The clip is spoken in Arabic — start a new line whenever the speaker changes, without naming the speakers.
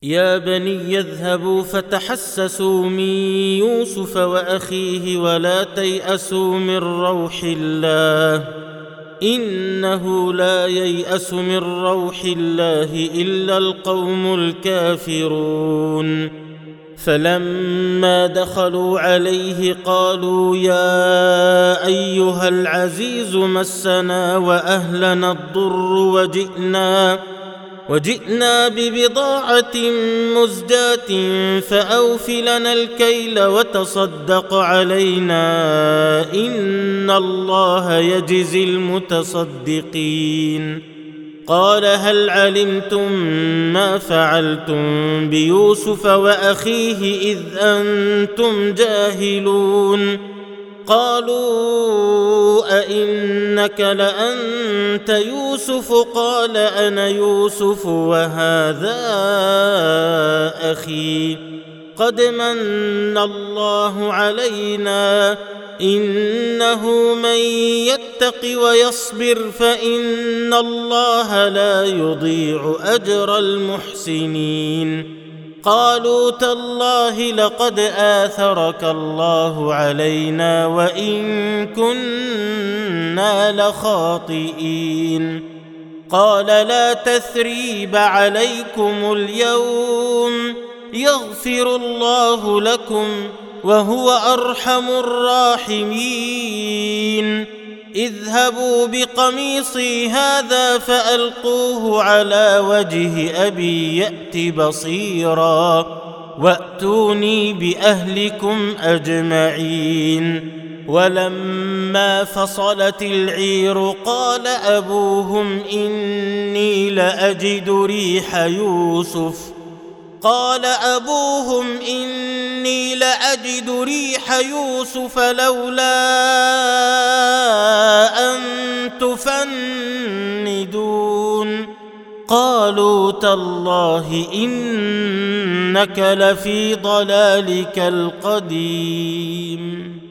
يا بني اذهبوا فتحسسوا من يوسف وأخيه ولا تيأسوا من روح الله إنه لا ييأس من روح الله إلا القوم الكافرون فلما دخلوا عليه قالوا يا أيها العزيز مسنا وأهلنا الضر وجئنا ببضاعة مزجاة فأوف لنا الكيل وتصدق علينا إن الله يجزي المتصدقين قال هل علمتم ما فعلتم بيوسف وأخيه إذ أنتم جاهلون قالوا أئنك لأنت يوسف قال أنا يوسف وهذا أخي قد من الله علينا إنه من يتق ويصبر فإن الله لا يضيع أجر المحسنين قالوا تالله لقد آثرك الله علينا وإن كنا لخاطئين قال لا تثريب عليكم اليوم يغفر الله لكم وهو أرحم الراحمين اذهبوا بقميصي هذا فألقوه على وجه أبي يأت بصيرا وأتوني بأهلكم أجمعين ولما فصلت العير قال أبوهم إني لأجد ريح يوسف لولا أن تفندون قالوا تالله إنك لفي ضلالك القديم